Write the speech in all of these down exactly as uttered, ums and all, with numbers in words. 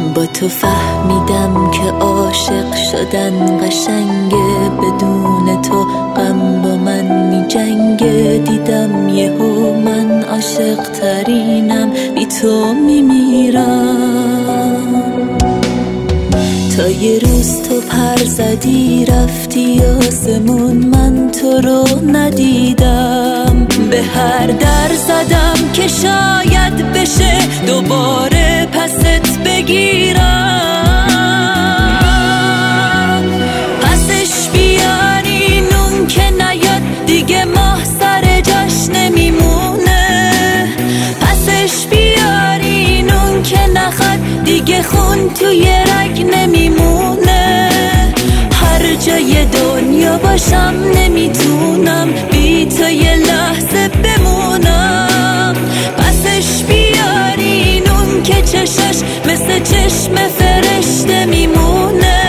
با تو فهمیدم که عاشق شدن قشنگه، بدون تو غم با من می جنگه. دیدم یهو من عاشق ترینم، بی تو می میرم. تا یه روز تو پر زدی رفتی آسمون، من تو رو ندیدم. به هر در زدم که شاید بشه دوباره پست بگیرم. پسش بیاری نون که نیاد دیگه، ماه سر جاش نمیمونه. پسش بیاری نون که نخواد دیگه، خون توی رگ نمیمونه. هر جای دنیا باشم نمیتونم بی تو یه لحظه بمونم. پسش بیاری نون که چشش مثل چشم فرشته میمونه.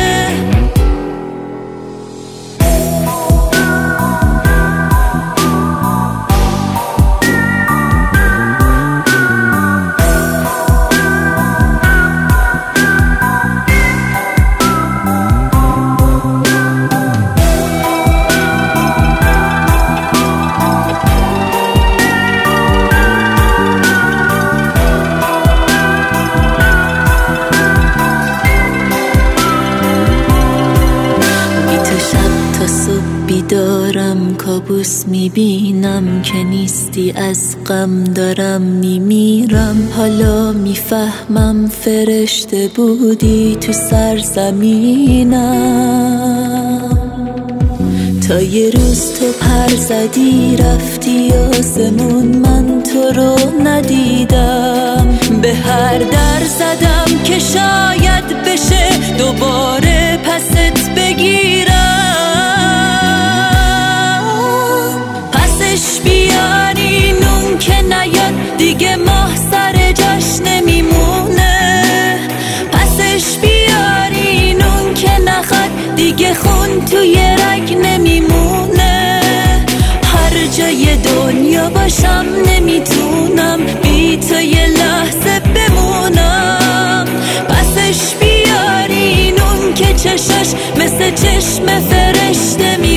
بیدارم کابوس میبینم که نیستی، از غم دارم میمیرم. حالا میفهمم فرشته بودی تو سرزمینم. تا یه روز تو پر زدی رفتی آسمون، من تو رو ندیدم. به هر در زدم که شاید بشه دوباره پست بگیرم. بیاری نون که نیاد دیگه، ماه سر جاش نمیمونه. پسش بیاری نون که نخواد دیگه، خون توی رگ نمیمونه. هر جای دنیا باشم نمیتونم بی تو یه لحظه بمونم. پسش بیاری نون که چشش مثل چشم فرشته می